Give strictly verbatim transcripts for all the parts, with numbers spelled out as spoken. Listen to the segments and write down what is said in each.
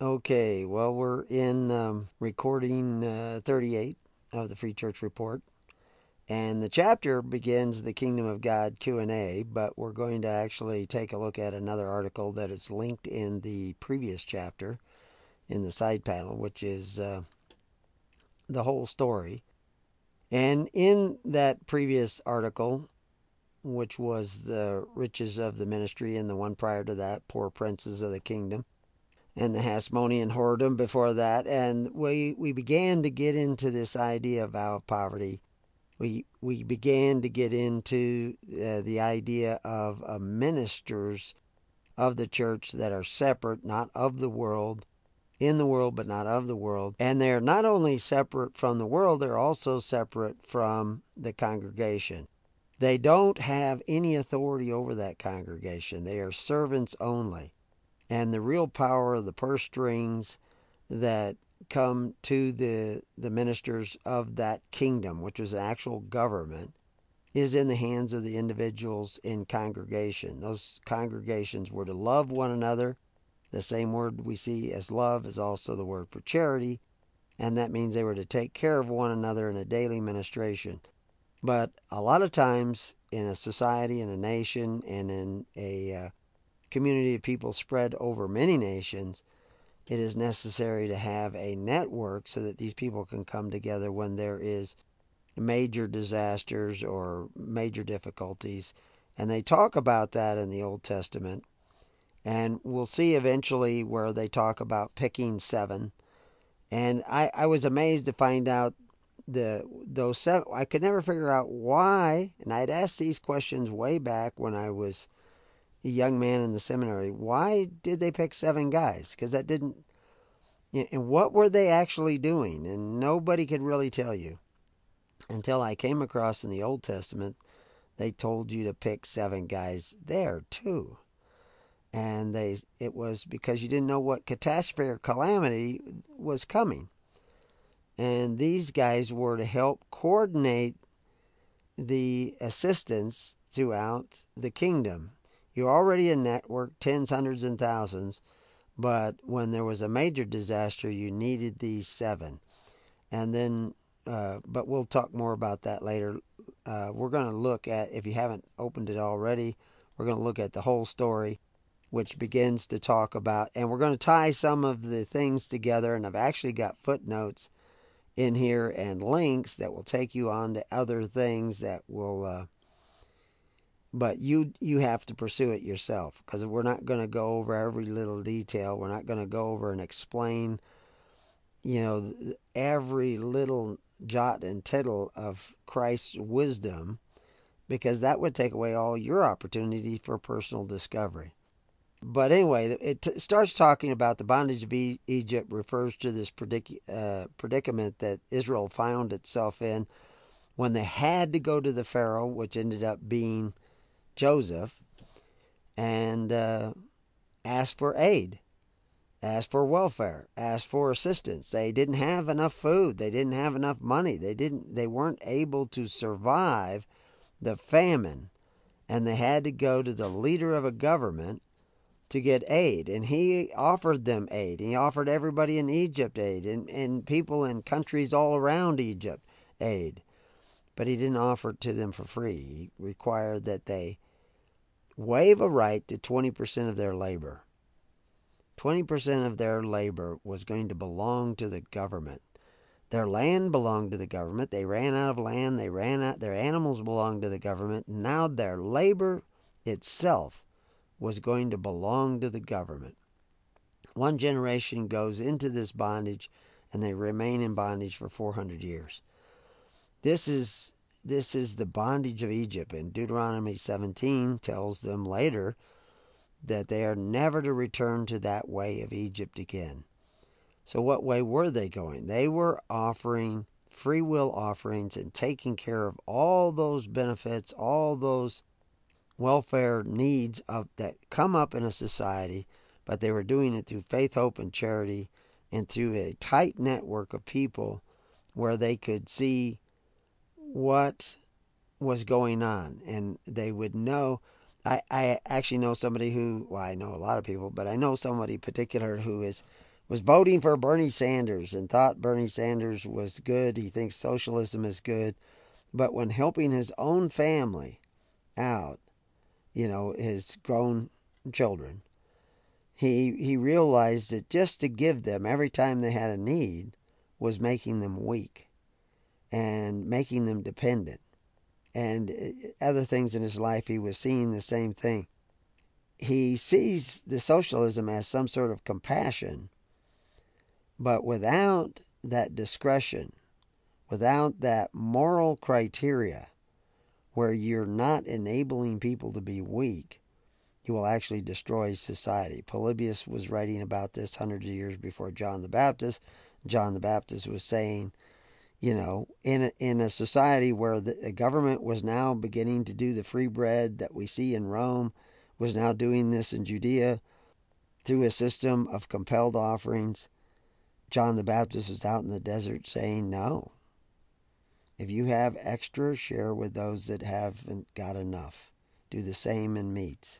Okay, well, we're in um, recording uh, thirty-eight of the Free Church Report, and the chapter begins the Kingdom of God Q and A, but we're going to actually take a look at another article that is linked in the previous chapter in the side panel, which is uh, the whole story. And in that previous article, which was the riches of the ministry, and the one prior to that, poor princes of the kingdom, and the Hasmonean whoredom before that, and we we began to get into this idea of vow of poverty. We we began to get into uh, the idea of uh, ministers of the church that are separate, not of the world, in the world but not of the world, and they're not only separate from the world, they're also separate from the congregation. They don't have any authority over that congregation. They are servants only. And the real power of the purse strings that come to the the ministers of that kingdom, which was an actual government, is in the hands of the individuals in congregation. Those congregations were to love one another. The same word we see as love is also the word for charity, and that means they were to take care of one another in a daily ministration. But a lot of times in a society, in a nation, and in a uh, community of people spread over many nations, it is necessary to have a network so that these people can come together when there is major disasters or major difficulties. And they talk about that in the Old Testament. And we'll see eventually where they talk about picking seven. And I, I was amazed to find out the those seven. I could never figure out why. And I'd asked these questions way back when I was a young man in the seminary. Why did they pick seven guys? Because that didn't. And what were they actually doing? And nobody could really tell you until I came across in the Old Testament. They told you to pick seven guys there too. And they it was because you didn't know what catastrophe or calamity was coming. And these guys were to help coordinate the assistance throughout the kingdom. You're already a network, tens, hundreds, and thousands, but when there was a major disaster, you needed these seven. And then, uh, but we'll talk more about that later. Uh, we're going to look at, if you haven't opened it already, we're going to look at the whole story, which begins to talk about, and we're going to tie some of the things together, and I've actually got footnotes in here and links that will take you on to other things that will, uh, but you you have to pursue it yourself, because we're not going to go over every little detail. We're not going to go over and explain, you know, every little jot and tittle of Christ's wisdom, because that would take away all your opportunity for personal discovery. But anyway, it t- starts talking about the bondage of e- Egypt, refers to this predic- uh, predicament that Israel found itself in when they had to go to the Pharaoh, which ended up being Joseph, and uh, ask for aid, ask for welfare, ask for assistance. They didn't have enough food. They didn't have enough money. They didn't. They weren't able to survive the famine, and they had to go to the leader of a government to get aid. And he offered them aid. He offered everybody in Egypt aid, and, and people in countries all around Egypt aid. But he didn't offer it to them for free. He required that they waive a right to twenty percent of their labor. twenty percent of their labor was going to belong to the government. Their land belonged to the government. They ran out of land. They ran out. Their animals belonged to the government. Now their labor itself was going to belong to the government. One generation goes into this bondage, and they remain in bondage for four hundred years. This is this is the bondage of Egypt, and Deuteronomy seventeen tells them later that they are never to return to that way of Egypt again. So what way were they going? They were offering free will offerings and taking care of all those benefits, all those welfare needs of that come up in a society, but they were doing it through faith, hope, and charity, and through a tight network of people where they could see what was going on, and they would know. I, I actually know somebody who, well, I know a lot of people, but I know somebody particular who is was voting for Bernie Sanders and thought Bernie Sanders was good. He thinks socialism is good. But when helping his own family out, you know, his grown children, he he realized that just to give them every time they had a need was making them weak and making them dependent. And other things in his life, he was seeing the same thing. He sees the socialism as some sort of compassion, but without that discretion, without that moral criteria where you're not enabling people to be weak, you will actually destroy society. Polybius was writing about this hundreds of years before John the Baptist. John the Baptist was saying, you know, in a, in a society where the, the government was now beginning to do the free bread that we see in Rome, was now doing this in Judea through a system of compelled offerings, John the Baptist was out in the desert saying, no. If you have extra, share with those that haven't got enough. Do the same in meats.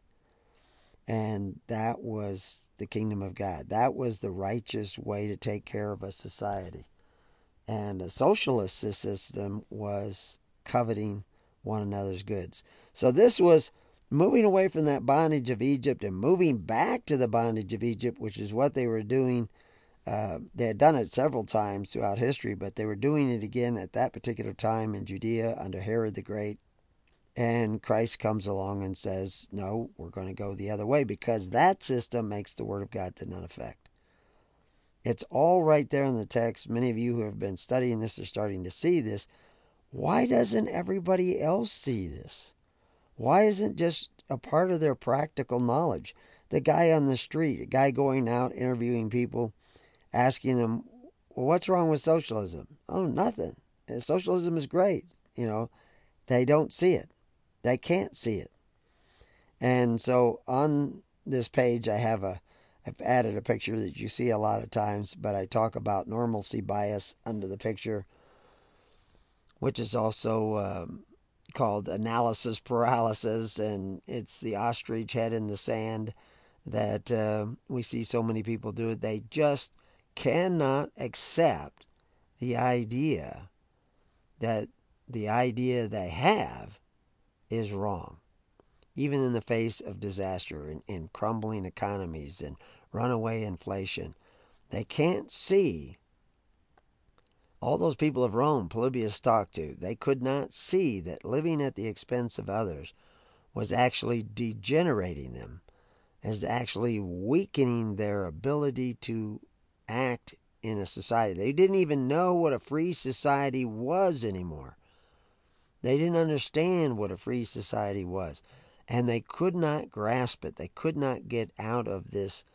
And that was the kingdom of God. That was the righteous way to take care of a society. And a socialist system was coveting one another's goods. So this was moving away from that bondage of Egypt and moving back to the bondage of Egypt, which is what they were doing. Uh, they had done it several times throughout history, but they were doing it again at that particular time in Judea under Herod the Great. And Christ comes along and says, no, we're going to go the other way, because that system makes the word of God to none effect. It's all right there in the text. Many of you who have been studying this are starting to see this. Why doesn't everybody else see this? Why isn't just a part of their practical knowledge? The guy on the street, a guy going out interviewing people, asking them, well, what's wrong with socialism? Oh, nothing. Socialism is great. You know, they don't see it. They can't see it. And so on this page, I have a, I've added a picture that you see a lot of times, but I talk about normalcy bias under the picture, which is also um, called analysis paralysis, and it's the ostrich head in the sand that uh, we see so many people do it. They just cannot accept the idea that the idea they have is wrong, even in the face of disaster and, and crumbling economies and runaway inflation. They can't see. All those people of Rome Polybius talked to, they could not see that living at the expense of others was actually degenerating them, as actually weakening their ability to act in a society. They didn't even know what a free society was anymore. They didn't understand what a free society was. And they could not grasp it. They could not get out of this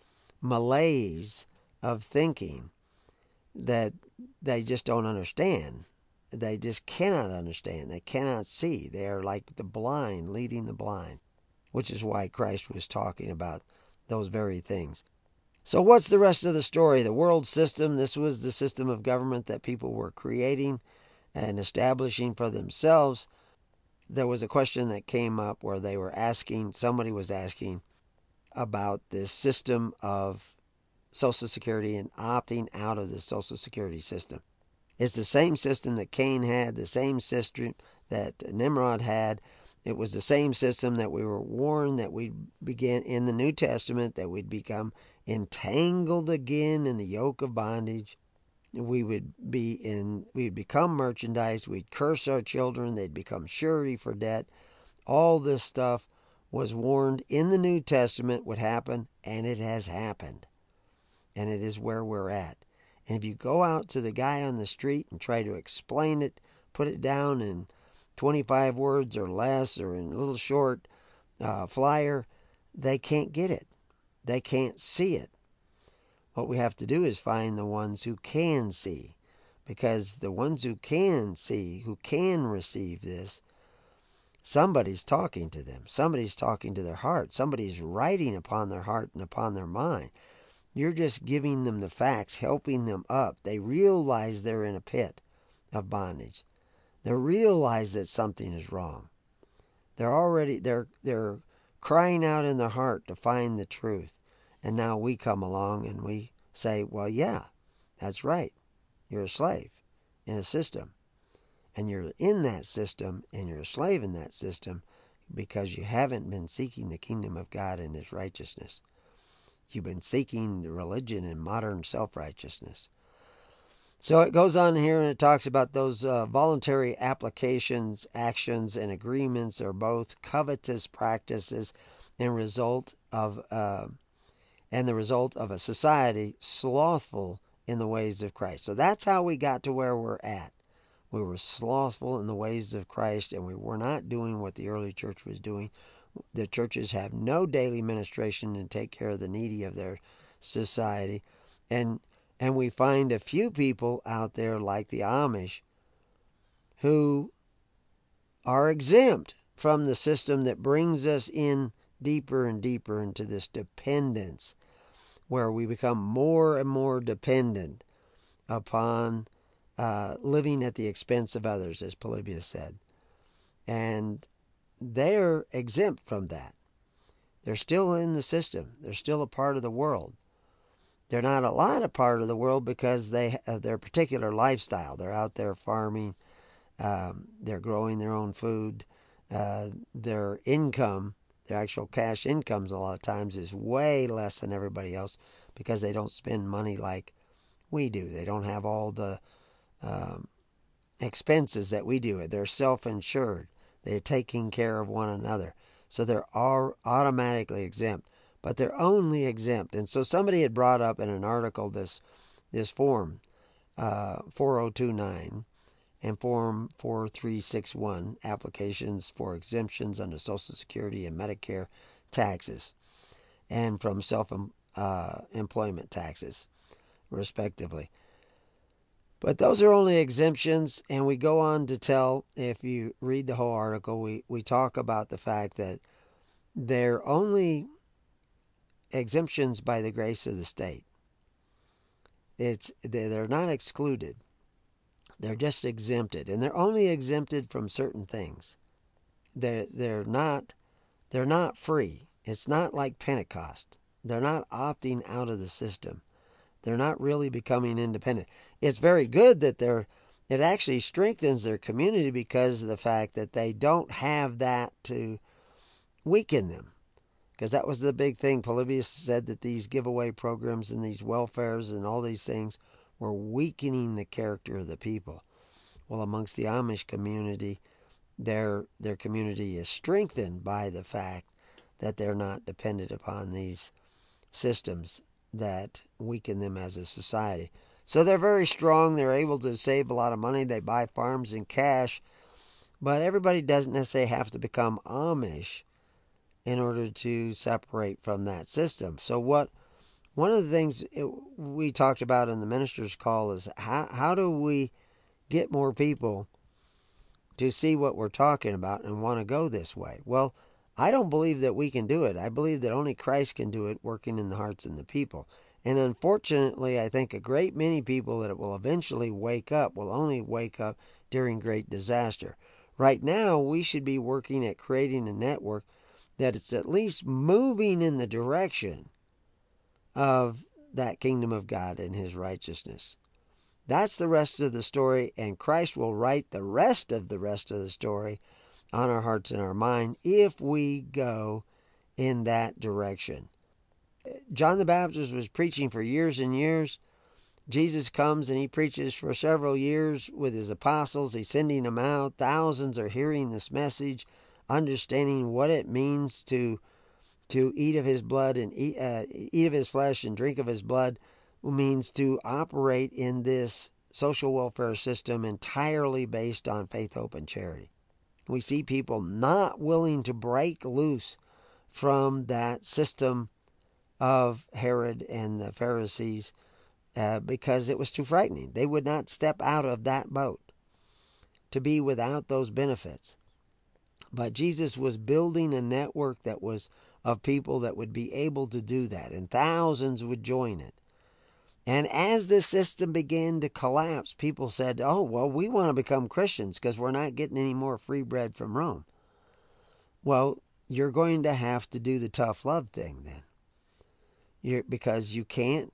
malaise of thinking that they just don't understand. They just cannot understand. They cannot see. They are like the blind leading the blind, which is why Christ was talking about those very things. So what's the rest of the story? The world system, this was the system of government that people were creating and establishing for themselves. There was a question that came up where they were asking, somebody was asking about this system of Social Security and opting out of the Social Security system. It's the same system that Cain had, the same system that Nimrod had. It was the same system that we were warned that we'd begin in the New Testament, that we'd become entangled again in the yoke of bondage. We would be in, we'd become merchandise. We'd curse our children. They'd become surety for debt. All this stuff was warned in the New Testament would happen, and it has happened. And it is where we're at. And if you go out to the guy on the street and try to explain it, put it down in twenty-five words or less, or in a little short uh, flyer, they can't get it. They can't see it. What we have to do is find the ones who can see. Because the ones who can see, who can receive this, somebody's talking to them. Somebody's talking to their heart. Somebody's writing upon their heart and upon their mind. You're just giving them the facts, helping them up. They realize they're in a pit of bondage. They realize that something is wrong. They're already, they're, they're crying out in their heart to find the truth. And now we come along and we say, well, yeah, that's right. You're a slave in a system. And you're in that system, and you're a slave in that system because you haven't been seeking the kingdom of God and His righteousness. You've been seeking the religion and modern self-righteousness. So it goes on here and it talks about those uh, voluntary applications, actions, and agreements are both covetous practices and result of uh, and the result of a society slothful in the ways of Christ. So that's how we got to where we're at. We were slothful in the ways of Christ, and we were not doing what the early church was doing. The churches have no daily ministration to take care of the needy of their society. And and we find a few people out there like the Amish who are exempt from the system that brings us in deeper and deeper into this dependence, where we become more and more dependent upon uh, living at the expense of others, as Polybius said. And they're exempt from that. They're still in the system. They're still a part of the world. They're not a lot of part of the world because they have their particular lifestyle. They're out there farming. Um, they're growing their own food. Uh, their income, their actual cash incomes a lot of times is way less than everybody else because they don't spend money like we do. They don't have all the um, expenses that we do. They're self-insured. They're taking care of one another. So they're all automatically exempt. But they're only exempt. And so somebody had brought up in an article this this form, uh, four oh two nine, and form four three six one, applications for exemptions under Social Security and Medicare taxes, and from self-employment uh, taxes, respectively. But those are only exemptions, and we go on to tell, if you read the whole article, we, we talk about the fact that they're only exemptions by the grace of the state. It's they're not excluded. They're just exempted, and they're only exempted from certain things. They're they're not they're not free. It's not like Pentecost. They're not opting out of the system. They're not really becoming independent. It's very good that they're it actually strengthens their community because of the fact that they don't have that to weaken them. Because that was the big thing. Polybius said that these giveaway programs and these welfares and all these things were weakening the character of the people. Well, amongst the Amish community, their their community is strengthened by the fact that they're not dependent upon these systems that weaken them as a society. So they're very strong. They're able to save a lot of money. They buy farms in cash. But everybody doesn't necessarily have to become Amish in order to separate from that system. So what one of the things it, we talked about in the minister's call is how, how do we get more people to see what we're talking about and want to go this way? Well, I don't believe that we can do it. I believe that only Christ can do it, working in the hearts of the people. And unfortunately, I think a great many people that will eventually wake up will only wake up during great disaster. Right now, we should be working at creating a network that it's at least moving in the direction of that kingdom of God and His righteousness. That's the rest of the story, and Christ will write the rest of the rest of the story on our hearts and our mind if we go in that direction. John the Baptist was preaching for years and years. Jesus comes and He preaches for several years with His apostles. He's sending them out. Thousands are hearing this message, understanding what it means to to eat of His blood and eat, uh, eat of His flesh and drink of His blood means to operate in this social welfare system entirely based on faith, hope, and charity. We see people not willing to break loose from that system of Herod and the Pharisees uh, because it was too frightening. They would not step out of that boat to be without those benefits. But Jesus was building a network that was of people that would be able to do that, and thousands would join it. And as the system began to collapse, people said, oh, well, we want to become Christians because we're not getting any more free bread from Rome. Well, you're going to have to do the tough love thing then. You're, because you can't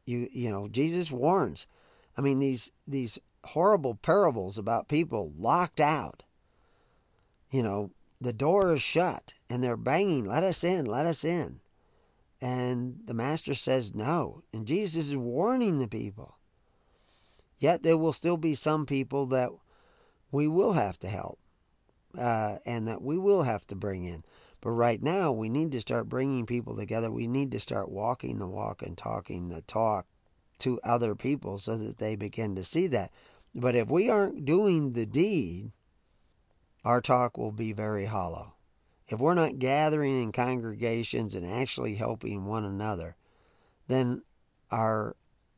You you know, Jesus warns. I mean, these these horrible parables about people locked out. You know, the door is shut and they're banging, "Let us in, let us in." And the master says no. And Jesus is warning the people. Yet there will still be some people that we will have to help uh, and that we will have to bring in. But right now, we need to start bringing people together. We need to start walking the walk and talking the talk to other people so that they begin to see that. But if we aren't doing the deed, our talk will be very hollow. If we're not gathering in congregations and actually helping one another, then our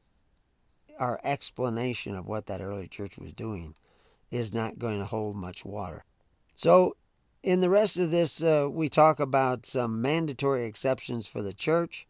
our explanation of what that early church was doing is not going to hold much water. So in the rest of this, uh, we talk about some mandatory exceptions for the church,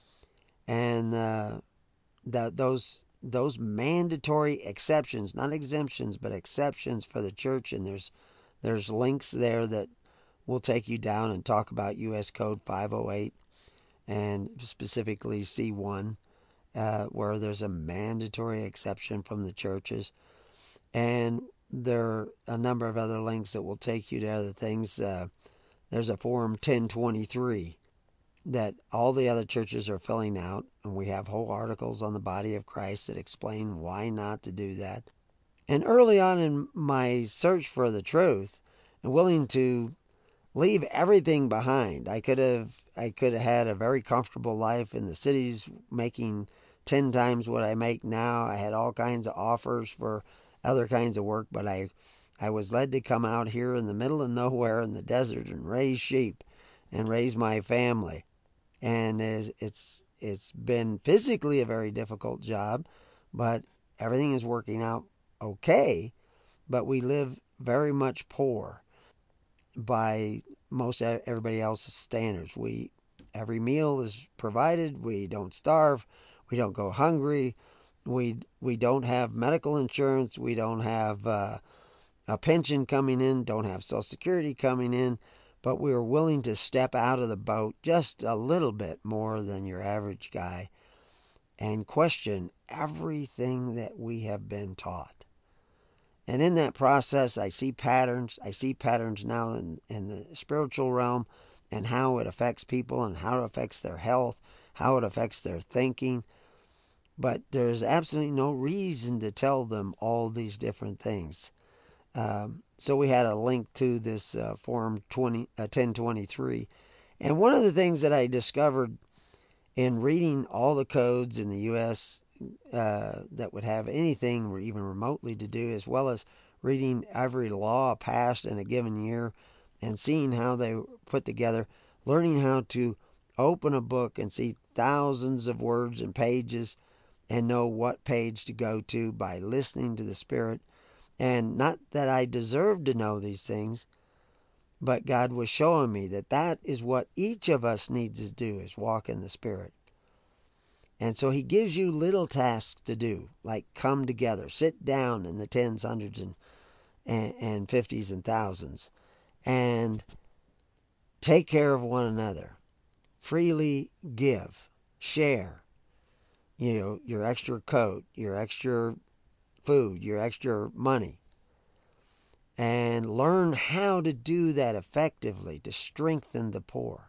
and uh, that those those mandatory exceptions, not exemptions, but exceptions for the church. And there's there's links there that will take you down and talk about U S Code five oh eight and specifically C one, uh, where there's a mandatory exception from the churches. And there are a number of other links that will take you to other things. Uh, there's a Form ten twenty-three that all the other churches are filling out, and we have whole articles on the body of Christ that explain why not to do that. And early on in my search for the truth and willing to leave everything behind, I could have I could have had a very comfortable life in the cities, making ten times what I make now. I had all kinds of offers for other kinds of work, but I I was led to come out here in the middle of nowhere in the desert and raise sheep and raise my family. And it's it's been physically a very difficult job, but everything is working out okay. But we live very much poor by most everybody else's standards. We every meal is provided. We don't starve. We don't go hungry. We we don't have medical insurance. We don't have uh, a pension coming in. Don't have Social Security coming in. But we are willing to step out of the boat just a little bit more than your average guy and question everything that we have been taught. And in that process, I see patterns. I see patterns now in, in the spiritual realm and how it affects people and how it affects their health, how it affects their thinking. But there's absolutely no reason to tell them all these different things. Um, so we had a link to this uh, Form ten twenty-three. And one of the things that I discovered in reading all the codes in the U S uh, that would have anything even remotely to do, as well as reading every law passed in a given year and seeing how they were put together, learning how to open a book and see thousands of words and pages and know what page to go to by listening to the Spirit. And not that I deserved to know these things, but God was showing me that that is what each of us needs to do, is walk in the Spirit. And so He gives you little tasks to do, like come together, sit down in the tens, hundreds, and, and, and fifties and thousands, and take care of one another. Freely give, share, you know, your extra coat, your extra food, your extra money, and learn how to do that effectively to strengthen the poor.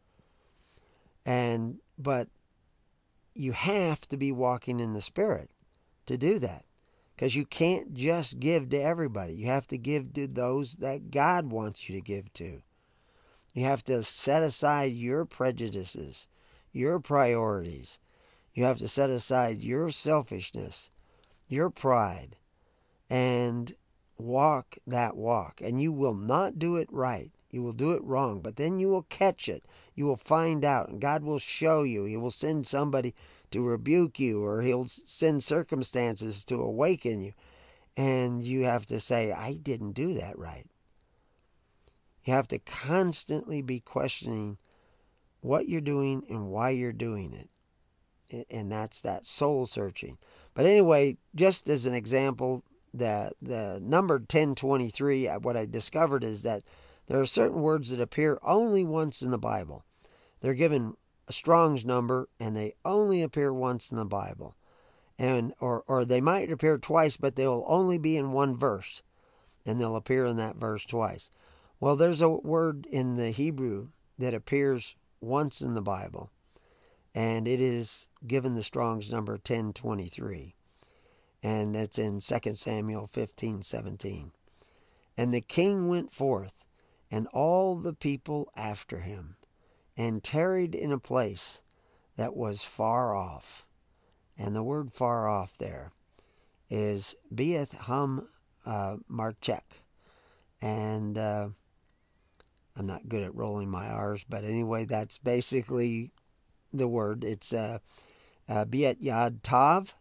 And but you have to be walking in the Spirit to do that, because you can't just give to everybody. You have to give to those that God wants you to give to. You have to set aside your prejudices, your priorities. You have to set aside your selfishness, your pride, and walk that walk. And you will not do it right. You will do it wrong, but then you will catch it. You will find out, and God will show you. He will send somebody to rebuke you, or He'll send circumstances to awaken you. And you have to say, I didn't do that right. You have to constantly be questioning what you're doing and why you're doing it. And that's that soul searching. But anyway, just as an example, the the number ten twenty-three, what I discovered is that there are certain words that appear only once in the Bible. They're given a Strong's number, and they only appear once in the Bible. And or, or they might appear twice, but they'll only be in one verse, and they'll appear in that verse twice. Well, there's a word in the Hebrew that appears once in the Bible, and it is given the Strong's number ten twenty-three, and that's in Second Samuel fifteen seventeen. And the king went forth, and all the people after him, and tarried in a place that was far off. And the word far off there is Beeth Ham uh, Marchek. And uh, I'm not good at rolling my R's, but anyway, that's basically the word. It's uh, uh, Beet Yad Tav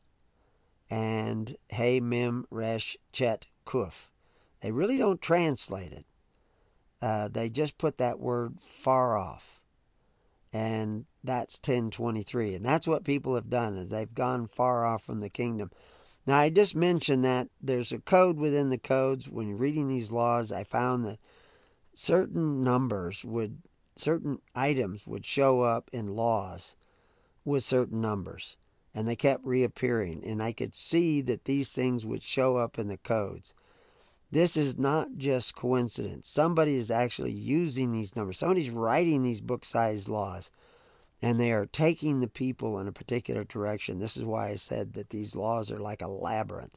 and Hey Mem Resh Chet Kuf. They really don't translate it. Uh, they just put that word far off. And that's ten twenty-three. And that's what people have done, is they've gone far off from the kingdom. Now, I just mentioned that there's a code within the codes. When you're reading these laws, I found that certain numbers would, certain items would show up in laws with certain numbers. And they kept reappearing. And I could see that these things would show up in the codes. This is not just coincidence. Somebody is actually using these numbers. Somebody's writing these book-sized laws, and they are taking the people in a particular direction. This is why I said that these laws are like a labyrinth.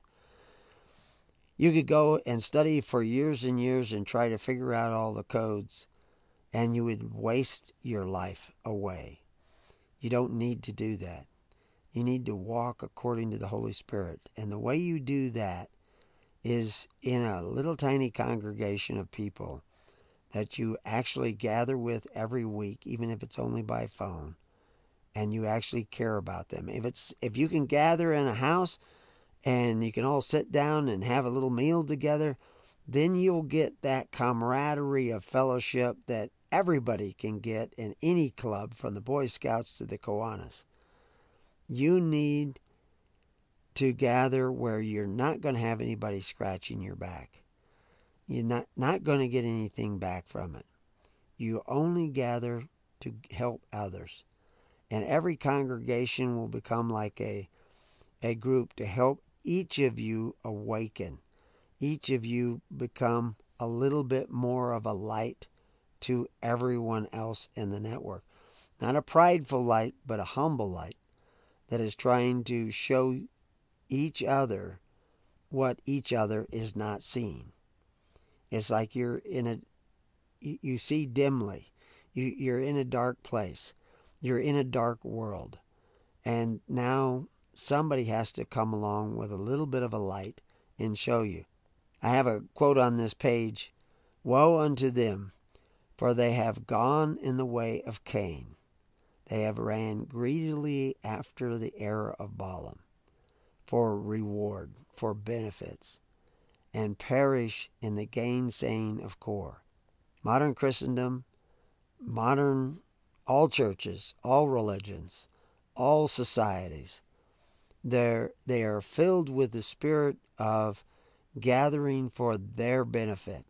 You could go and study for years and years and try to figure out all the codes, and you would waste your life away. You don't need to do that. You need to walk according to the Holy Spirit. And the way you do that is in a little tiny congregation of people that you actually gather with every week, even if it's only by phone, and you actually care about them. If it's if you can gather in a house and you can all sit down and have a little meal together, then you'll get that camaraderie of fellowship that everybody can get in any club, from the Boy Scouts to the Kiwanis. You need to gather where you're not going to have anybody scratching your back. You're not, not going to get anything back from it. You only gather to help others. And every congregation will become like a, a group to help each of you awaken. Each of you become a little bit more of a light to everyone else in the network. Not a prideful light, but a humble light that is trying to show each other what each other is not seeing. It's like you're in a, you, you see dimly. You, you're in a dark place. You're in a dark world. And now somebody has to come along with a little bit of a light and show you. I have a quote on this page. Woe unto them, for they have gone in the way of Cain. They have ran greedily after the error of Balaam, for reward, for benefits, and perish in the gainsaying of Kor. Modern Christendom, modern, all churches, all religions, all societies, they're, they are filled with the spirit of gathering for their benefit,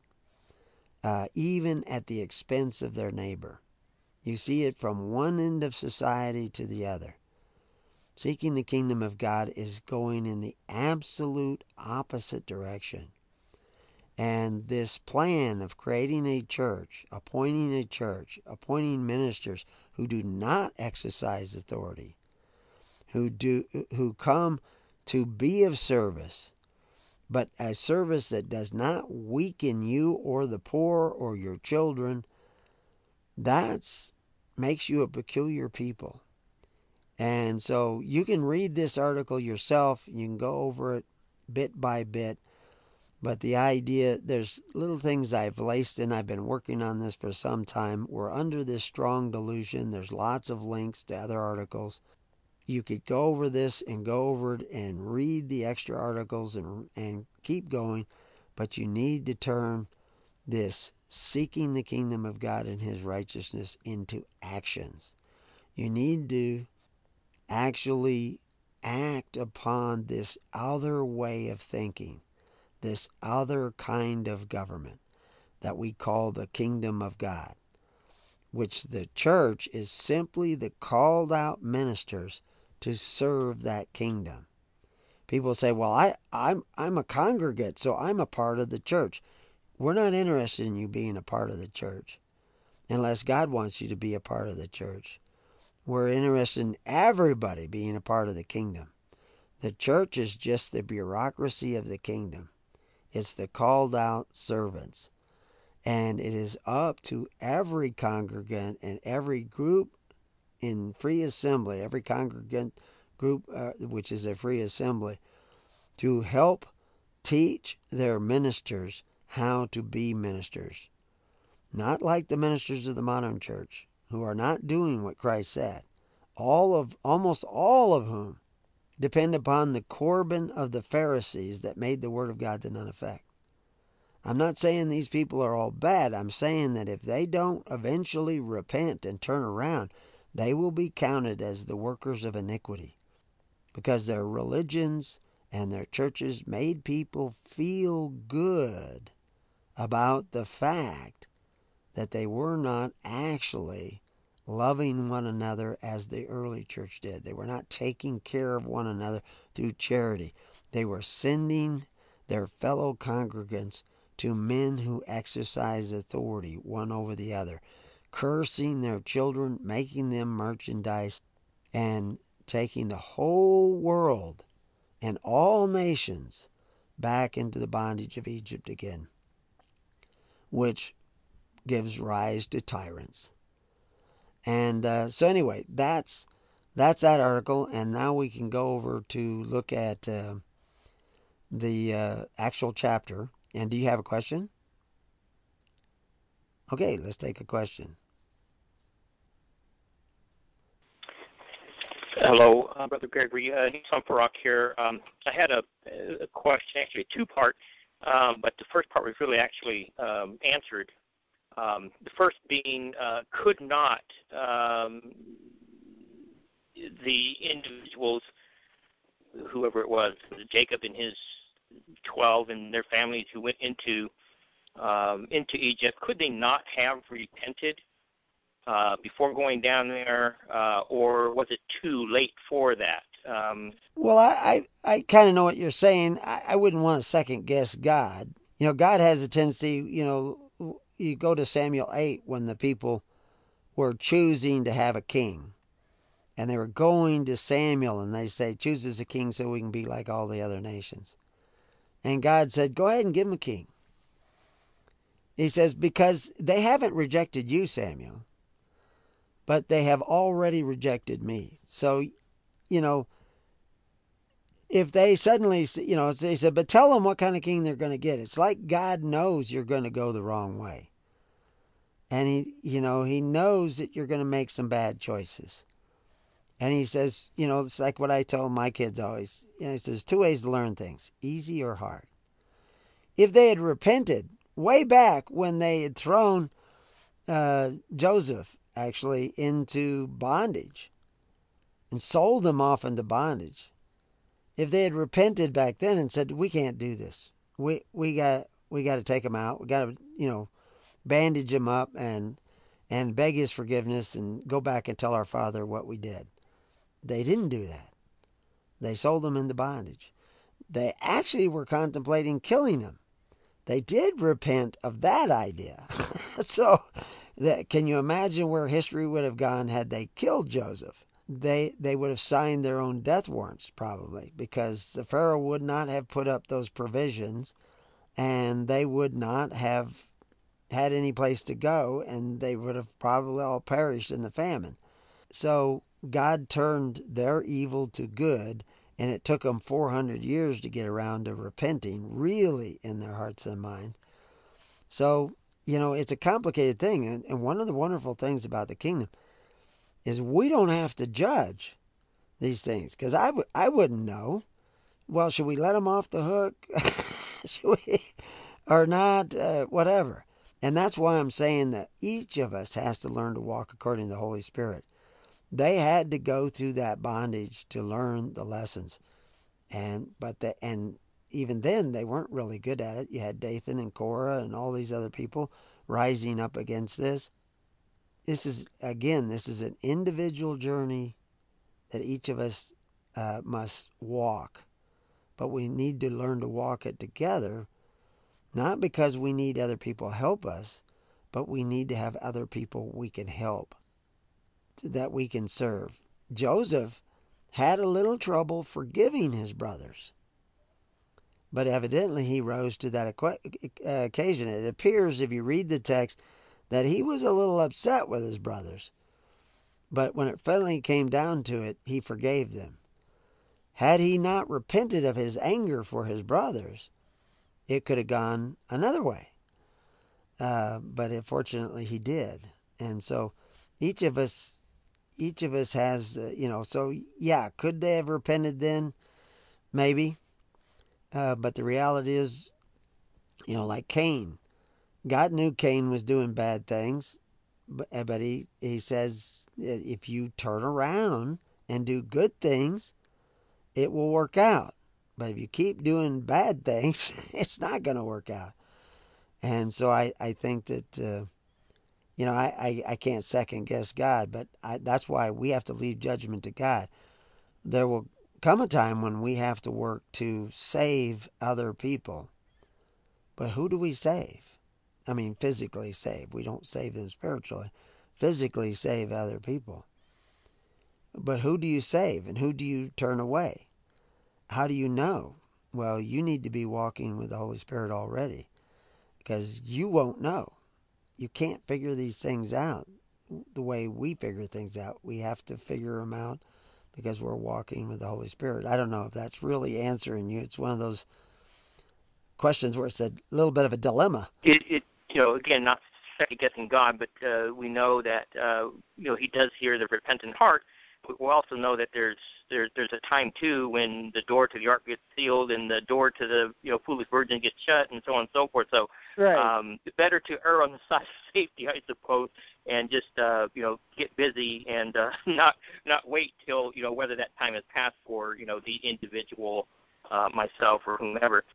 uh, even at the expense of their neighbor. You see it from one end of society to the other. Seeking the kingdom of God is going in the absolute opposite direction. And this plan of creating a church, appointing a church, appointing ministers who do not exercise authority, who do who come to be of service, but a service that does not weaken you or the poor or your children, that makes you a peculiar people. And so you can read this article yourself. You can go over it bit by bit. But the idea, there's little things I've laced in. I've been working on this for some time. We're under this strong delusion. There's lots of links to other articles. You could go over this and go over it and read the extra articles and, and keep going. But you need to turn this seeking the kingdom of God and His righteousness into actions. You need to actually act upon this other way of thinking, this other kind of government that we call the kingdom of God. which the church is simply the called out ministers to serve that kingdom. People say, well, I, I'm, I'm a congregant, so I'm a part of the church. We're not interested in you being a part of the church unless God wants you to be a part of the church. We're interested in everybody being a part of the kingdom. The church is just the bureaucracy of the kingdom. It's the called out servants. And it is up to every congregant and every group in free assembly, every congregant group, uh, which is a free assembly, to help teach their ministers how to be ministers. Not like the ministers of the modern church, who are not doing what Christ said. All of, almost all of whom depend upon the Corban of the Pharisees that made the Word of God to none effect. I'm not saying these people are all bad. I'm saying that if they don't eventually repent and turn around, they will be counted as the workers of iniquity, because their religions and their churches made people feel good about the fact that they were not actually loving one another as the early church did. They were not taking care of one another through charity. They were sending their fellow congregants to men who exercise authority one over the other, cursing their children, making them merchandise, and taking the whole world and all nations back into the bondage of Egypt again, which gives rise to tyrants. And uh, so anyway, that's that's that article, and now we can go over to look at uh, the uh, actual chapter. And do you have a question? Okay, let's take a question. Hello, uh, Brother Gregory. Uh, Nissan Farak here. Um, I had a, a question, actually a two-part, um, but the first part was really actually um, answered. Um, the first being, uh, could not um, the individuals, whoever it was, Jacob and his twelve and their families who went into um, into Egypt, could they not have repented Uh, before going down there, uh, or was it too late for that? Um, well, I, I, I kind of know what you're saying. I, I wouldn't want to second guess God. You know, God has a tendency, you know, you go to Samuel eight when the people were choosing to have a king. And they were going to Samuel and they say, choose us a king so we can be like all the other nations. And God said, go ahead and give them a king. He says, because they haven't rejected you, Samuel, but they have already rejected me. So, you know, if they suddenly, you know, they said, but tell them what kind of king they're going to get. It's like God knows you're going to go the wrong way. And he, you know, he knows that you're going to make some bad choices. And he says, you know, it's like what I tell my kids always. You know, he says, two ways to learn things, easy or hard. If they had repented way back when they had thrown uh, Joseph, actually, into bondage and sold him off into bondage, if they had repented back then and said, we can't do this. We we got we got to take him out. We got to, you know, bandage him up and and beg his forgiveness and go back and tell our father what we did. They didn't do that. They sold him into bondage. They actually were contemplating killing him. They did repent of that idea. So that, can you imagine where history would have gone had they killed Joseph? They they would have signed their own death warrants probably, because the Pharaoh would not have put up those provisions, and they would not have had any place to go, and they would have probably all perished in the famine. So God turned their evil to good, and it took them four hundred years to get around to repenting really in their hearts and minds. So, you know, it's a complicated thing, and, and one of the wonderful things about the kingdom is we don't have to judge these things, because I, w- I wouldn't know. Well, should we let them off the hook? Should we, or not? Uh, whatever. And that's why I'm saying that each of us has to learn to walk according to the Holy Spirit. They had to go through that bondage to learn the lessons, and but the, and even then they weren't really good at it. You had Dathan and Korah and all these other people rising up against this. this is, again, this is an individual journey that each of us uh, must walk. But we need to learn to walk it together, not because we need other people to help us, but we need to have other people we can help, that we can serve. Joseph had a little trouble forgiving his brothers, but evidently he rose to that occasion. It appears, if you read the text, that he was a little upset with his brothers. But when it finally came down to it, he forgave them. Had he not repented of his anger for his brothers, it could have gone another way. Uh, but unfortunately, he did. And so each of us, each of us has, uh, you know, so yeah, could they have repented then? Maybe. Uh, but the reality is, you know, like Cain. God knew Cain was doing bad things, but, but he, he says, if you turn around and do good things, it will work out. But if you keep doing bad things, it's not going to work out. And so I, I think that, uh, you know, I, I, I can't second guess God, but I, that's why we have to leave judgment to God. There will come a time when we have to work to save other people. But who do we save? I mean, physically save. We don't save them spiritually. Physically save other people. But who do you save and who do you turn away? How do you know? Well, you need to be walking with the Holy Spirit already, because you won't know. You can't figure these things out the way we figure things out. We have to figure them out because we're walking with the Holy Spirit. I don't know if that's really answering you. It's one of those questions where it's a little bit of a dilemma. It, it you know, again, not second guessing God, but uh, we know that uh, you know He does hear the repentant heart. We also know that there's there's there's a time too when the door to the ark gets sealed and the door to the you know foolish virgin gets shut and so on and so forth. So right. um, it's better to err on the side of safety, I suppose, and just uh, you know get busy and uh, not not wait till you know whether that time has passed for you know the individual, uh, myself or whomever.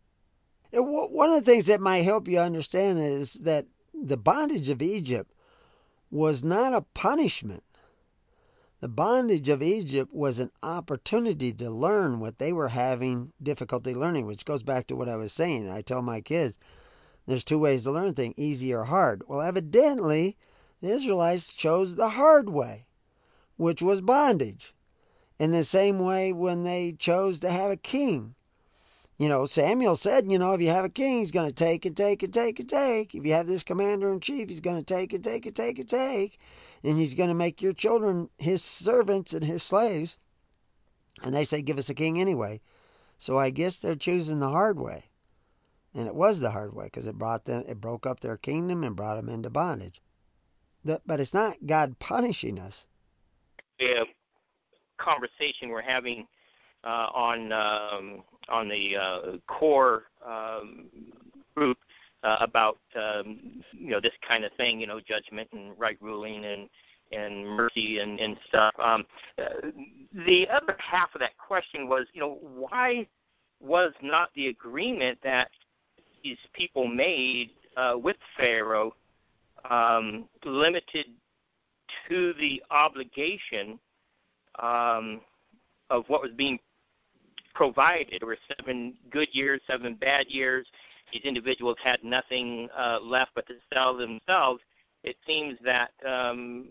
One of the things that might help you understand is that the bondage of Egypt was not a punishment. The bondage of Egypt was an opportunity to learn what they were having difficulty learning, which goes back to what I was saying. I tell my kids, there's two ways to learn things, easy or hard. Well, evidently, the Israelites chose the hard way, which was bondage. In the same way when they chose to have a king. You know, Samuel said, you know, if you have a king, he's going to take and take and take and take. If you have this commander-in-chief, he's going to take and take and take and take. And he's going to make your children his servants and his slaves. And they say, give us a king anyway. So I guess they're choosing the hard way. And it was the hard way because it brought them, it broke up their kingdom and brought them into bondage. But it's not God punishing us. The conversation we're having uh, on um, on the uh, core um, group uh, about um, you know this kind of thing, you know, judgment and right ruling and and mercy and, and stuff. Um, uh, the other half of that question was, you know, why was not the agreement that these people made uh, with Pharaoh um, limited to the obligation um, of what was being provided? There were seven good years, seven bad years. These individuals had nothing uh, left but to sell themselves. It seems that, um,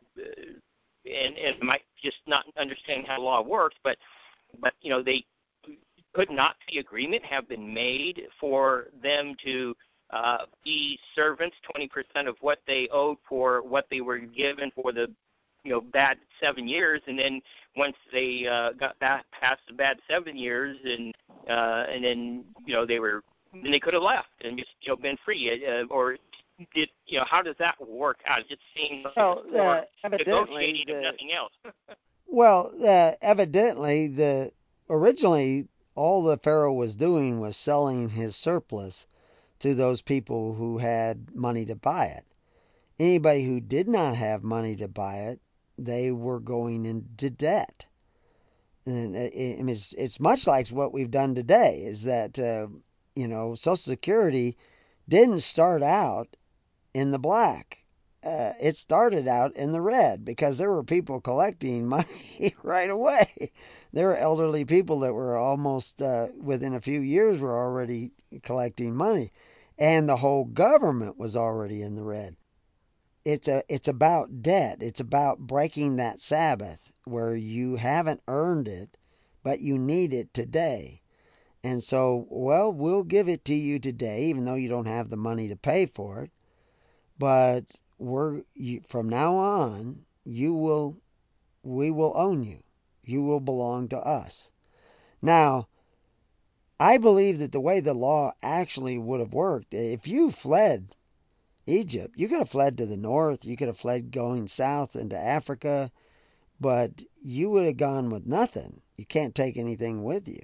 and, and might just not understand how law works, but, but you know, they could not the agreement have been made for them to uh, be servants, twenty percent of what they owed for what they were given for the, you know, bad seven years, and then once they uh, got back past the bad seven years, and uh, and then you know they were, then they could have left and just you know been free, uh, or did you know how does that work out? It just seems well, like uh, negotiating the, of nothing else. Well, uh, evidently, the originally all the Pharaoh was doing was selling his surplus to those people who had money to buy it. Anybody who did not have money to buy it, they were going into debt. And it's, it's much like what we've done today, is that, uh, you know, Social Security didn't start out in the black. uh, it started out in the red because there were people collecting money right away. There were elderly people that were almost uh, within a few years were already collecting money, and the whole government was already in the red. It's a it's about debt. It's about breaking that Sabbath where you haven't earned it, but you need it today. And so, well, we'll give it to you today, even though you don't have the money to pay for it. But we're you, from now on, you will, we will own you. You will belong to us. Now, I believe that the way the law actually would have worked, if you fled Egypt, you could have fled to the north, you could have fled going south into Africa, but you would have gone with nothing. You can't take anything with you.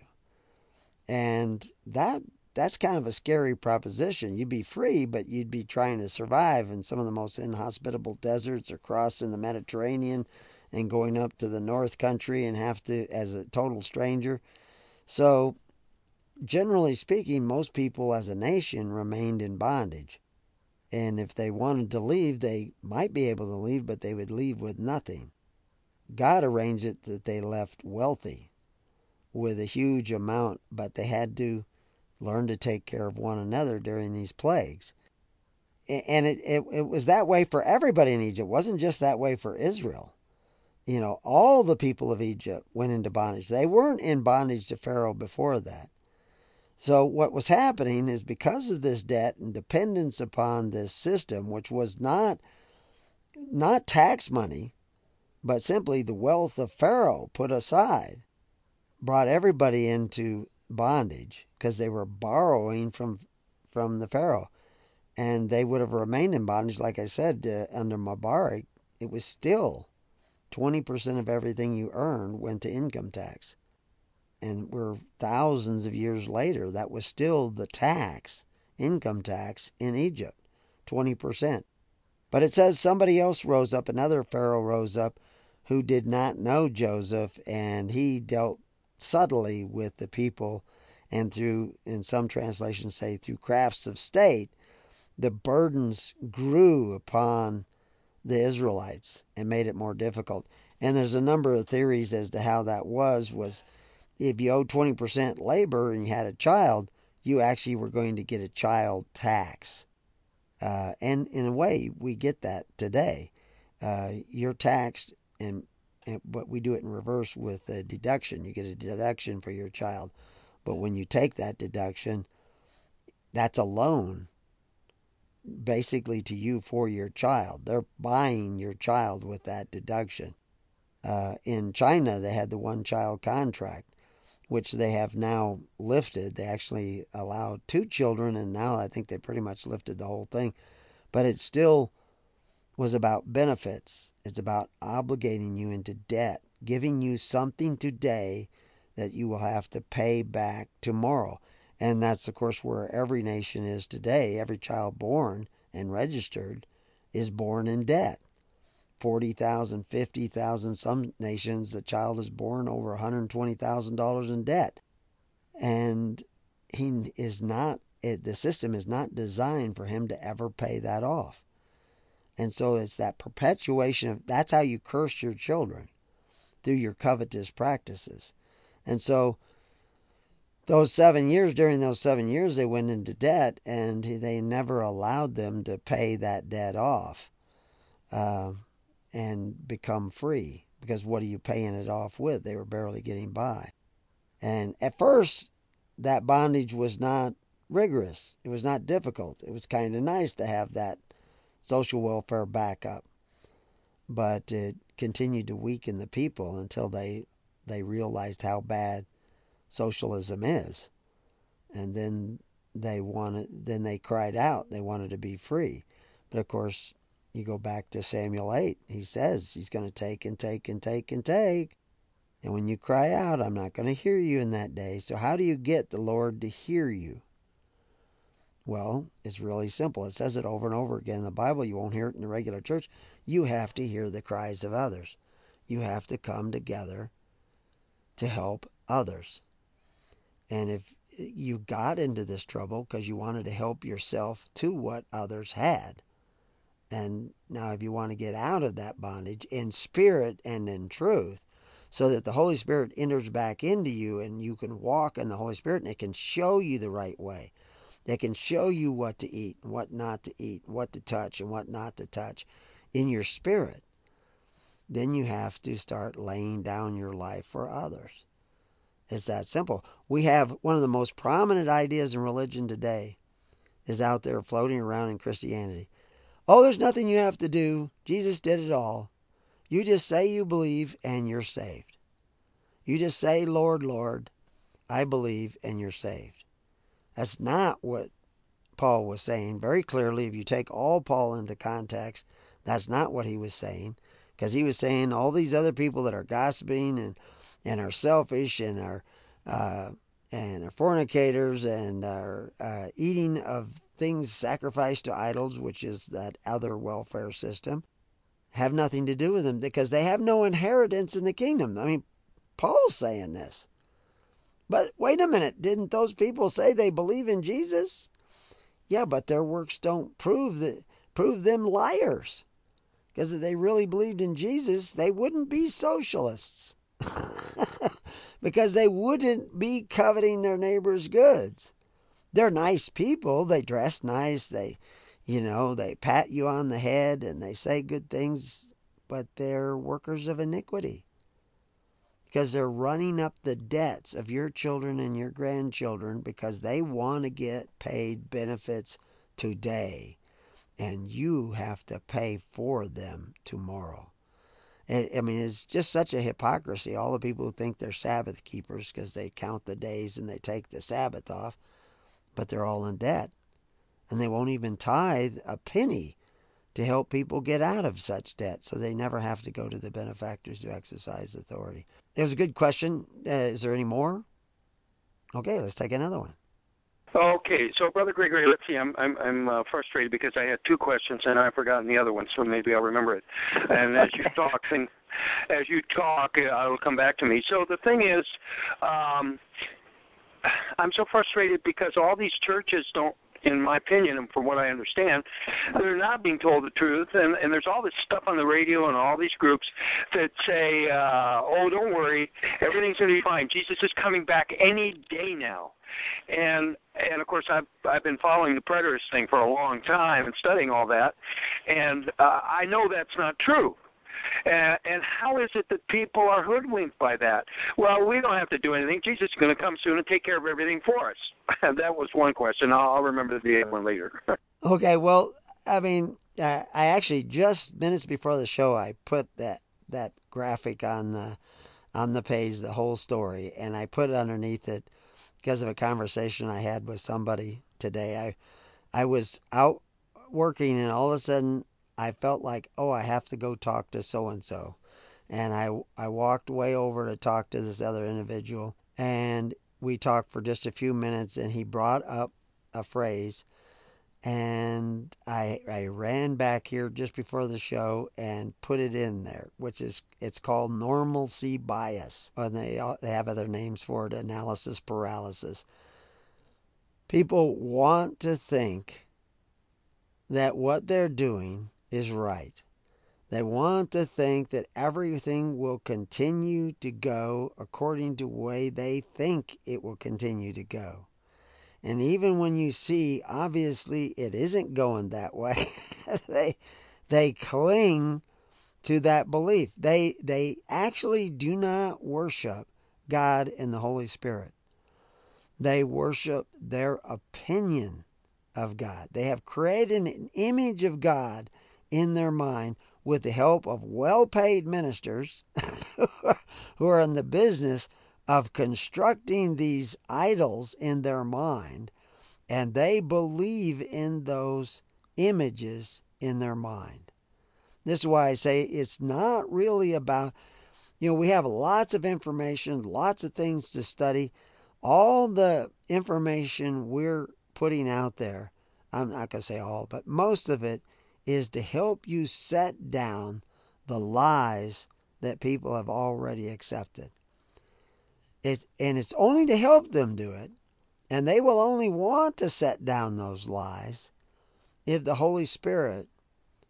And that that's kind of a scary proposition. You'd be free, but you'd be trying to survive in some of the most inhospitable deserts or crossing the Mediterranean and going up to the North Country and have to, as a total stranger. So, generally speaking, most people as a nation remained in bondage. And if they wanted to leave, they might be able to leave, but they would leave with nothing. God arranged it that they left wealthy with a huge amount, but they had to learn to take care of one another during these plagues. And it, it, it was that way for everybody in Egypt. It wasn't just that way for Israel. You know, all the people of Egypt went into bondage. They weren't in bondage to Pharaoh before that. So what was happening is because of this debt and dependence upon this system, which was not not tax money, but simply the wealth of Pharaoh put aside, brought everybody into bondage because they were borrowing from from the Pharaoh, and they would have remained in bondage. Like I said, uh, under Mubarak, it was still twenty percent of everything you earned went to income tax, and we're thousands of years later. That was still the tax, income tax in Egypt, twenty percent. But it says somebody else rose up, another Pharaoh rose up, who did not know Joseph, and he dealt subtly with the people, and through, in some translations say, through crafts of state, the burdens grew upon the Israelites and made it more difficult. And there's a number of theories as to how that was, was if you owed twenty percent labor and you had a child, you actually were going to get a child tax. Uh, and in a way, we get that today. Uh, you're taxed, and, and but we do it in reverse with a deduction. You get a deduction for your child. But when you take that deduction, that's a loan basically to you for your child. They're buying your child with that deduction. Uh, in China, they had the one-child contract, which they have now lifted. They actually allow two children, and now I think they pretty much lifted the whole thing. But it still was about benefits. It's about obligating you into debt, giving you something today that you will have to pay back tomorrow. And that's, of course, where every nation is today. Every child born and registered is born in debt. forty thousand dollars, fifty thousand dollars. Some nations, the child is born over one hundred twenty thousand dollars in debt. And he is not, it, the system is not designed for him to ever pay that off. And so it's that perpetuation of, that's how you curse your children, through your covetous practices. And so those seven years, during those seven years, they went into debt, and they never allowed them to pay that debt off uh, and become free. Because what are you paying it off with? They were barely getting by. And at first, that bondage was not rigorous. It was not difficult. It was kind of nice to have that social welfare backup. But it continued to weaken the people until they they realized how bad socialism is. And then they wanted then they cried out. They wanted to be free. But of course, you go back to Samuel eight. He says he's going to take and take and take and take. And when you cry out, I'm not going to hear you in that day. So how do you get the Lord to hear you? Well, it's really simple. It says it over and over again in the Bible. You won't hear it in the regular church. You have to hear the cries of others. You have to come together to help others. And if you got into this trouble because you wanted to help yourself to what others had, And now if you want to get out of that bondage in spirit and in truth, so that the Holy Spirit enters back into you and you can walk in the Holy Spirit and it can show you the right way. It can show you what to eat and what not to eat, what to touch and what not to touch in your spirit. Then you have to start laying down your life for others. It's that simple. We have one of the most prominent ideas in religion today is out there floating around in Christianity. Oh, there's nothing you have to do. Jesus did it all. You just say you believe and you're saved. You just say, Lord, Lord, I believe, and you're saved. That's not what Paul was saying. Very clearly, if you take all Paul into context, that's not what he was saying. Because he was saying all these other people that are gossiping and, and are selfish and are uh, and are fornicators and are uh, eating of things sacrificed to idols, which is that other welfare system, have nothing to do with them because they have no inheritance in the kingdom. I mean, Paul's saying this. But wait a minute, didn't those people say they believe in Jesus? Yeah, but their works don't prove that prove them liars. Because if they really believed in Jesus, they wouldn't be socialists. Because they wouldn't be coveting their neighbor's goods. They're nice people. They dress nice. They, you know, they pat you on the head and they say good things, but they're workers of iniquity. Because they're running up the debts of your children and your grandchildren because they want to get paid benefits today. And you have to pay for them tomorrow. And, I mean, it's just such a hypocrisy. All the people who think they're Sabbath keepers because they count the days and they take the Sabbath off, but they're all in debt. And they won't even tithe a penny to help people get out of such debt, so they never have to go to the benefactors to exercise authority. It was a good question. Uh, is there any more? Okay, let's take another one. Okay, so Brother Gregory, let's see. I'm I'm I'm uh, frustrated because I had two questions and I've forgotten the other one, so maybe I'll remember it. And as you talk, thing, as you talk, uh, it'll come back to me. So the thing is, um, I'm so frustrated because all these churches don't, in my opinion, and from what I understand, they're not being told the truth, and, and there's all this stuff on the radio and all these groups that say, uh, oh, don't worry, everything's going to be fine. Jesus is coming back any day now. And, and of course, I've, I've been following the preterist thing for a long time and studying all that, and uh, I know that's not true. Uh, and how is it that people are hoodwinked by that? Well, we don't have to do anything. Jesus is going to come soon and take care of everything for us. And that was one question. I'll, I'll remember the other one later. Okay, well, I mean, uh, I actually just minutes before the show, I put that that graphic on the on the page, the whole story, and I put it underneath it because of a conversation I had with somebody today. I I was out working, and all of a sudden, I felt like, oh, I have to go talk to so-and-so. And I, I walked way over to talk to this other individual. And we talked for just a few minutes. And he brought up a phrase. And I I ran back here just before the show and put it in there, which is, it's called normalcy bias. And they, they have other names for it, analysis paralysis. People want to think that what they're doing is right. They want to think that everything will continue to go according to the way they think it will continue to go. And even when you see, obviously, it isn't going that way, they they cling to that belief. They they actually do not worship God and the Holy Spirit. They worship their opinion of God. They have created an image of God in their mind with the help of well-paid ministers who are in the business of constructing these idols in their mind, and they believe in those images in their mind. This is why I say it's not really about, you know, we have lots of information, lots of things to study. All the information we're putting out there, I'm not going to say all, but most of it is to help you set down the lies that people have already accepted. It, and it's only to help them do it, and they will only want to set down those lies if the Holy Spirit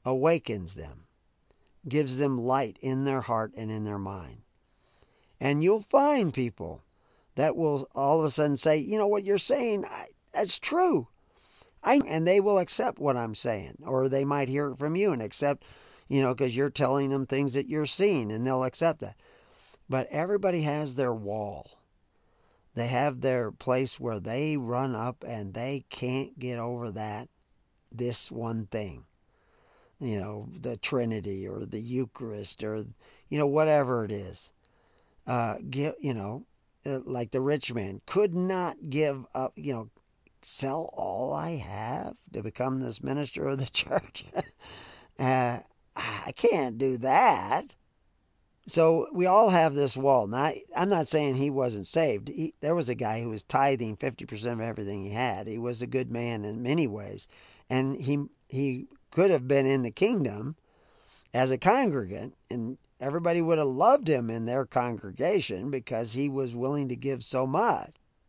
awakens them, gives them light in their heart and in their mind. And you'll find people that will all of a sudden say, you know, what you're saying, I, that's true. I, and they will accept what I'm saying. Or they might hear it from you and accept, you know, because you're telling them things that you're seeing, and they'll accept that. But everybody has their wall. They have their place where they run up and they can't get over that, this one thing. You know, the Trinity or the Eucharist or, you know, whatever it is. Uh, get, you know, uh, like the rich man could not give up, you know, sell all I have to become this minister of the church. uh, I can't do that. So we all have this wall. Now, I'm not saying he wasn't saved. He, there was a guy who was tithing fifty percent of everything he had. He was a good man in many ways. And he he could have been in the kingdom as a congregant, and everybody would have loved him in their congregation because he was willing to give so much.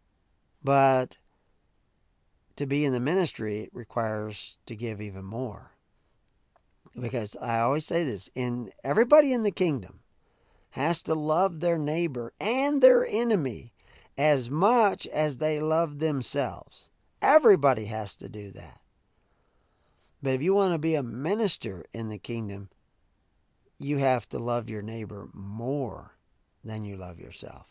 But to be in the ministry, it requires to give even more. Because I always say this, in everybody in the kingdom has to love their neighbor and their enemy as much as they love themselves. Everybody has to do that. But if you want to be a minister in the kingdom, you have to love your neighbor more than you love yourself.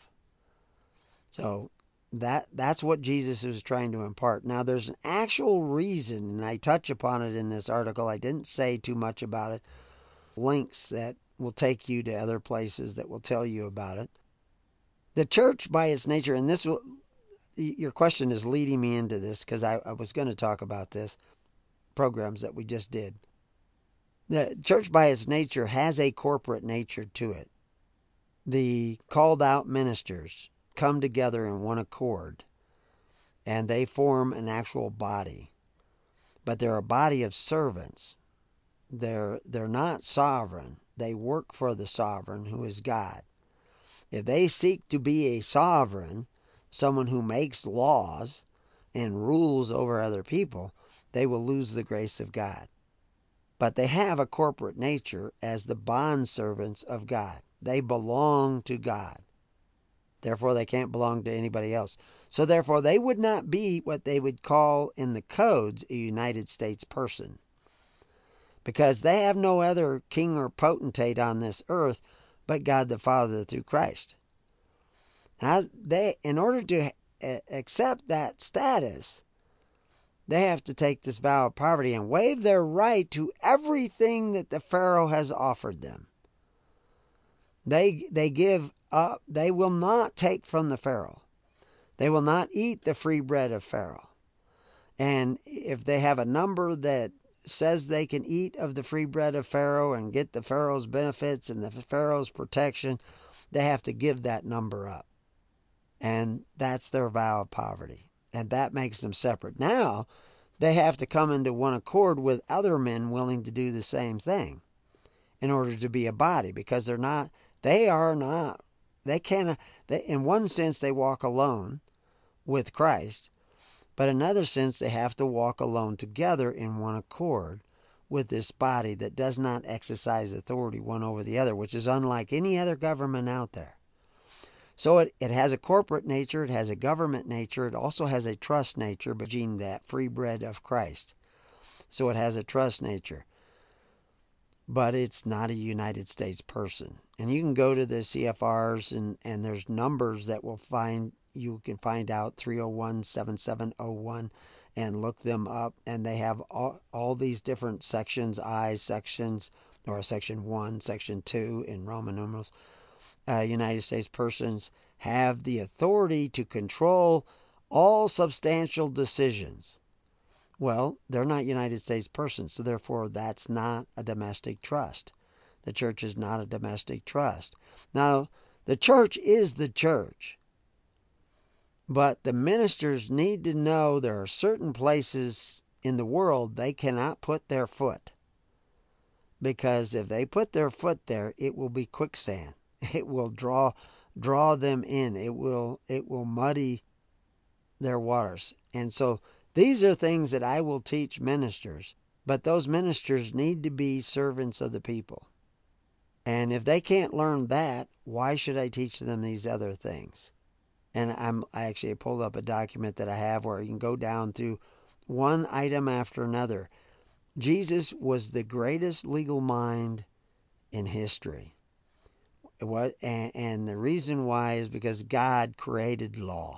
So that that's what Jesus is trying to impart. Now, there's an actual reason, and I touch upon it in this article. I didn't say too much about it. Links that will take you to other places that will tell you about it. The church, by its nature, and this will, your question is leading me into this because I, I was going to talk about this, programs that we just did. The church, by its nature, has a corporate nature to it. The called out ministers come together in one accord, and they form an actual body. But they're a body of servants. They're, they're not sovereign. They work for the sovereign, who is God. If they seek to be a sovereign, someone who makes laws and rules over other people, they will lose the grace of God. But they have a corporate nature as the bondservants of God. They belong to God. Therefore, they can't belong to anybody else. So therefore, they would not be what they would call in the codes a United States person. Because they have no other king or potentate on this earth but God the Father through Christ. Now, they, in order to accept that status, they have to take this vow of poverty and waive their right to everything that the Pharaoh has offered them. They they give up. They will not take from the Pharaoh. They will not eat the free bread of Pharaoh. And if they have a number that says they can eat of the free bread of Pharaoh and get the Pharaoh's benefits and the Pharaoh's protection, they have to give that number up. And that's their vow of poverty. And that makes them separate. Now, they have to come into one accord with other men willing to do the same thing in order to be a body, because they're not, they are not, they cannot, they, in one sense, they walk alone with Christ, but in another sense, they have to walk alone together in one accord with this body that does not exercise authority one over the other, which is unlike any other government out there. So it, it has a corporate nature, it has a government nature, it also has a trust nature, but that free bread of Christ. So it has a trust nature. But it's not a United States person. And you can go to the C F Rs, and, and there's numbers that will find, you can find out three oh one, seven seven oh one, and look them up. And they have all, all these different sections, I sections, or section one, section two in Roman numerals. Uh, United States persons have the authority to control all substantial decisions. Well, they're not United States persons, so therefore that's not a domestic trust. The church is not a domestic trust. Now, the church is the church, but the ministers need to know there are certain places in the world they cannot put their foot. Because if they put their foot there, it will be quicksand. It will draw draw them in. It will it will muddy their waters. And so these are things that I will teach ministers But those ministers need to be servants of the people. And if they can't learn that, why should I teach them these other things? And I'm, I actually pulled up a document that I have where you can go down through one item after another. Jesus was the greatest legal mind in history. What and, and the reason why is because God created law.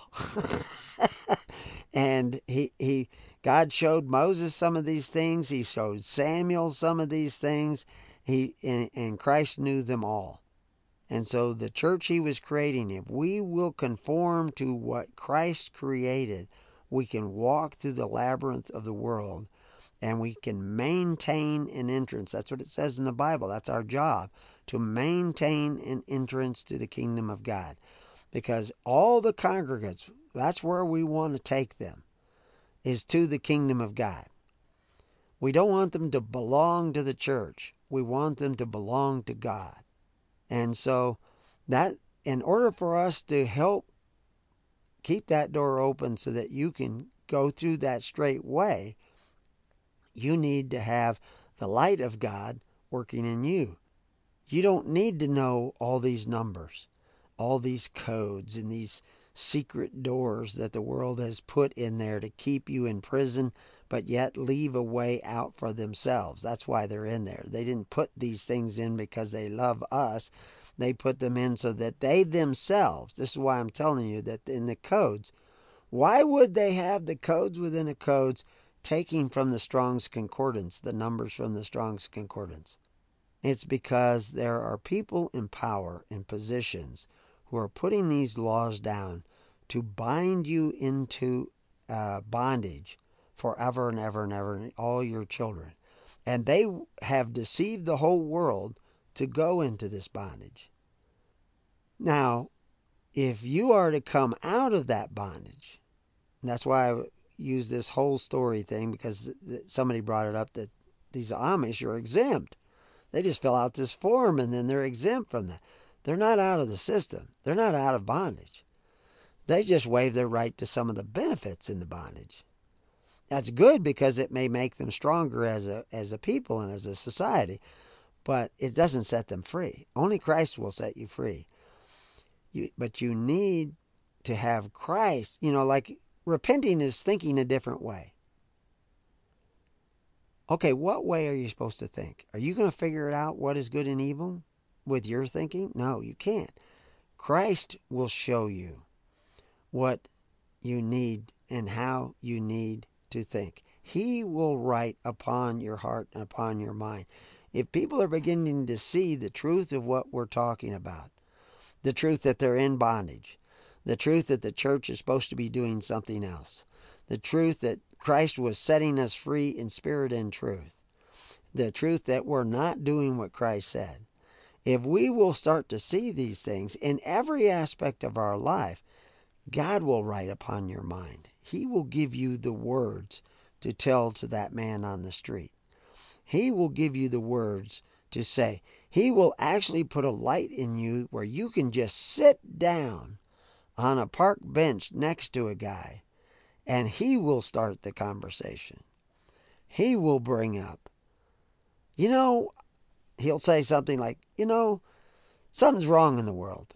And he he God showed Moses some of these things. He showed Samuel some of these things. He and, and Christ knew them all. And so the church he was creating, if we will conform to what Christ created, we can walk through the labyrinth of the world and we can maintain an entrance. That's what it says in the Bible. That's our job, to maintain an entrance to the kingdom of God. Because all the congregants, that's where we want to take them, is to the kingdom of God. We don't want them to belong to the church. We want them to belong to God. And so that, in order for us to help keep that door open so that you can go through that straight way, you need to have the light of God working in you. You don't need to know all these numbers, all these codes, and these secret doors that the world has put in there to keep you in prison, but yet leave a way out for themselves. That's why they're in there. They didn't put these things in because they love us. They put them in so that they themselves, this is why I'm telling you that in the codes, why would they have the codes within the codes taking from the Strong's Concordance, the numbers from the Strong's Concordance? It's because there are people in power, in positions, who are putting these laws down to bind you into uh, bondage forever and ever and ever, and all your children. And they have deceived the whole world to go into this bondage. Now, if you are to come out of that bondage, and that's why I use this whole story thing, because somebody brought it up that these Amish are exempt. They just fill out this form and then they're exempt from that. They're not out of the system. They're not out of bondage. They just waive their right to some of the benefits in the bondage. That's good because it may make them stronger as a as a people and as a society, but it doesn't set them free. Only Christ will set you free. You, but you need to have Christ. You know, like repenting is thinking a different way. Okay, what way are you supposed to think? Are you going to figure it out what is good and evil with your thinking? No, you can't. Christ will show you what you need and how you need to think. He will write upon your heart and upon your mind. If people are beginning to see the truth of what we're talking about, the truth that they're in bondage, the truth that the church is supposed to be doing something else, the truth that Christ was setting us free in spirit and truth, the truth that we're not doing what Christ said. If we will start to see these things in every aspect of our life, God will write upon your mind. He will give you the words to tell to that man on the street. He will give you the words to say. He will actually put a light in you where you can just sit down on a park bench next to a guy and he will start the conversation. He will bring up, you know, he'll say something like, you know, something's wrong in the world.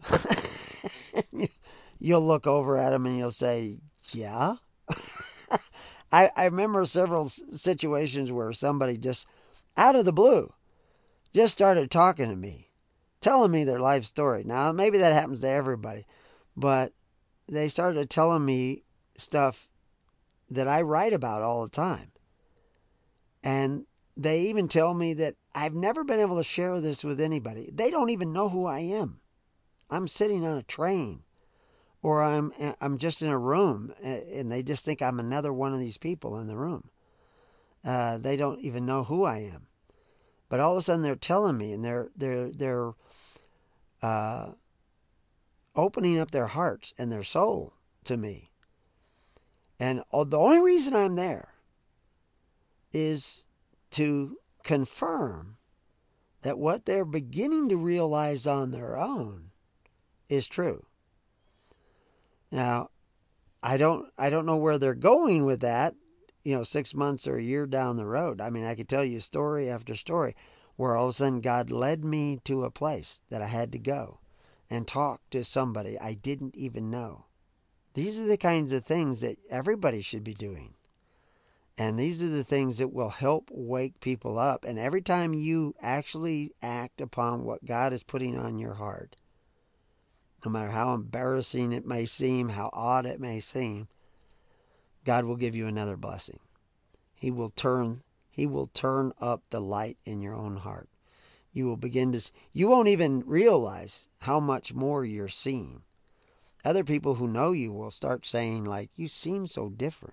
You'll look over at him and you'll say, yeah. I, I remember several situations where somebody just, out of the blue, just started talking to me, telling me their life story. Now, maybe that happens to everybody, but they started telling me stuff that I write about all the time. And they even tell me that I've never been able to share this with anybody. They don't even know who I am. I'm sitting on a train, or I'm I'm just in a room, and they just think I'm another one of these people in the room. Uh, they don't even know who I am. But all of a sudden they're telling me, and they're they're they're uh, opening up their hearts and their soul to me. And the only reason I'm there is to confirm that what they're beginning to realize on their own is true. Now, I don't I don't know where they're going with that, you know, six months or a year down the road. I mean, I could tell you story after story where all of a sudden God led me to a place that I had to go and talk to somebody I didn't even know. These are the kinds of things that everybody should be doing. And these are the things that will help wake people up. And every time you actually act upon what God is putting on your heart, no matter how embarrassing it may seem, how odd it may seem, God will give you another blessing. He will turn, He will turn up the light in your own heart. You will begin to, you won't even realize how much more you're seeing. Other people who know you will start saying, like, you seem so different.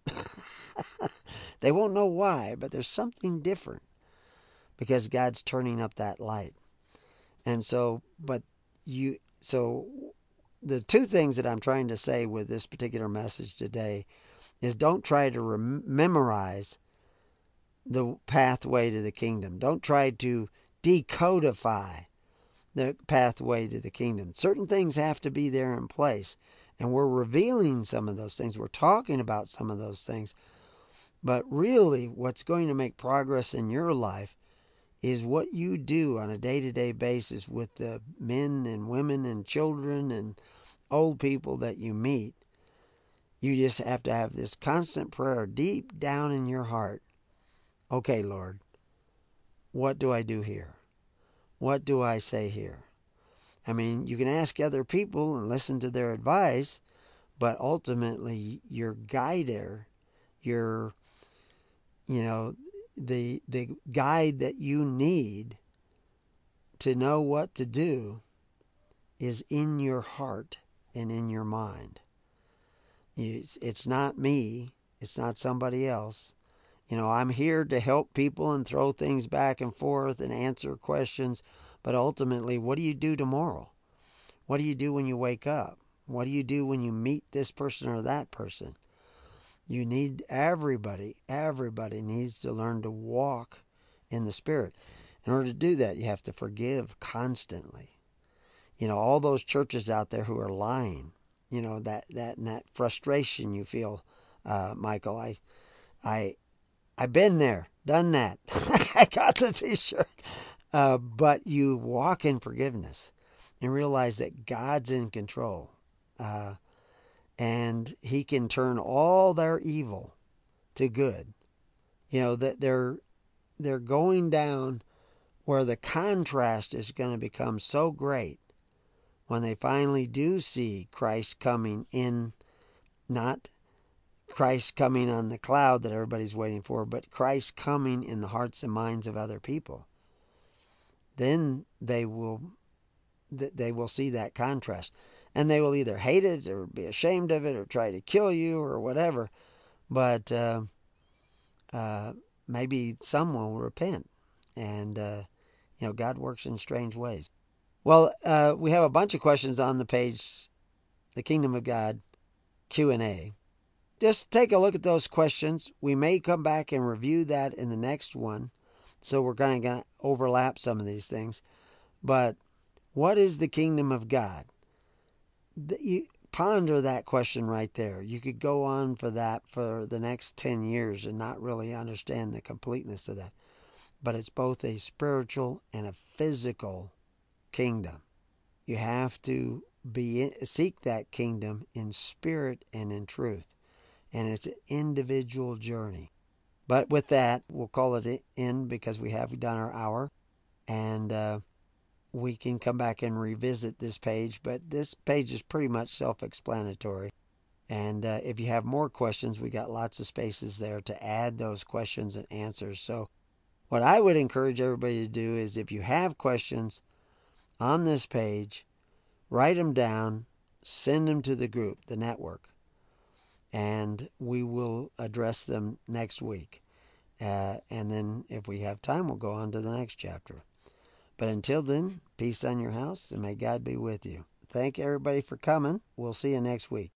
They won't know why, but there's something different because God's turning up that light. And so, but you, so the two things that I'm trying to say with this particular message today is don't try to rem- memorize the pathway to the kingdom. Don't try to decodify the pathway to the kingdom. Certain things have to be there in place. And we're revealing some of those things. We're talking about some of those things. But really, what's going to make progress in your life is what you do on a day-to-day basis with the men and women and children and old people that you meet. You just have to have this constant prayer deep down in your heart. Okay, Lord, what do I do here? What do I say here? I mean, you can ask other people and listen to their advice, but ultimately your guider, your, you know, the the guide that you need to know what to do is in your heart and in your mind. It's, it's not me. It's not somebody else. You know, I'm here to help people and throw things back and forth and answer questions. But ultimately, what do you do tomorrow? What do you do when you wake up? What do you do when you meet this person or that person? You need everybody, everybody needs to learn to walk in the Spirit. In order to do that, you have to forgive constantly. You know, all those churches out there who are lying, you know, that, that, and that frustration you feel, uh, Michael, I, I, I've been there, done that. I got the t-shirt. Uh, but you walk in forgiveness and realize that God's in control. Uh, and He can turn all their evil to good. You know, that they're, they're going down where the contrast is going to become so great when they finally do see Christ coming in, not Christ coming on the cloud that everybody's waiting for, but Christ coming in the hearts and minds of other people. Then they will they will see that contrast. And they will either hate it or be ashamed of it or try to kill you or whatever. But uh, uh, maybe some will repent. And, uh, you know, God works in strange ways. Well, uh, we have a bunch of questions on the page, The Kingdom of God Q and A. Just take a look at those questions. We may come back and review that in the next one. So we're kind of going to overlap some of these things. But what is the kingdom of God? You ponder that question right there. You could go on for that for the next ten years and not really understand the completeness of that. But it's both a spiritual and a physical kingdom. You have to be seek that kingdom in spirit and in truth. And it's an individual journey. But with that, we'll call it in because we have done our hour. And uh, we can come back and revisit this page. But this page is pretty much self-explanatory. And uh, if you have more questions, we got lots of spaces there to add those questions and answers. So what I would encourage everybody to do is if you have questions on this page, write them down, send them to the group, the network. And we will address them next week. Uh, and then if we have time, we'll go on to the next chapter. But until then, peace on your house, and may God be with you. Thank everybody for coming. We'll see you next week.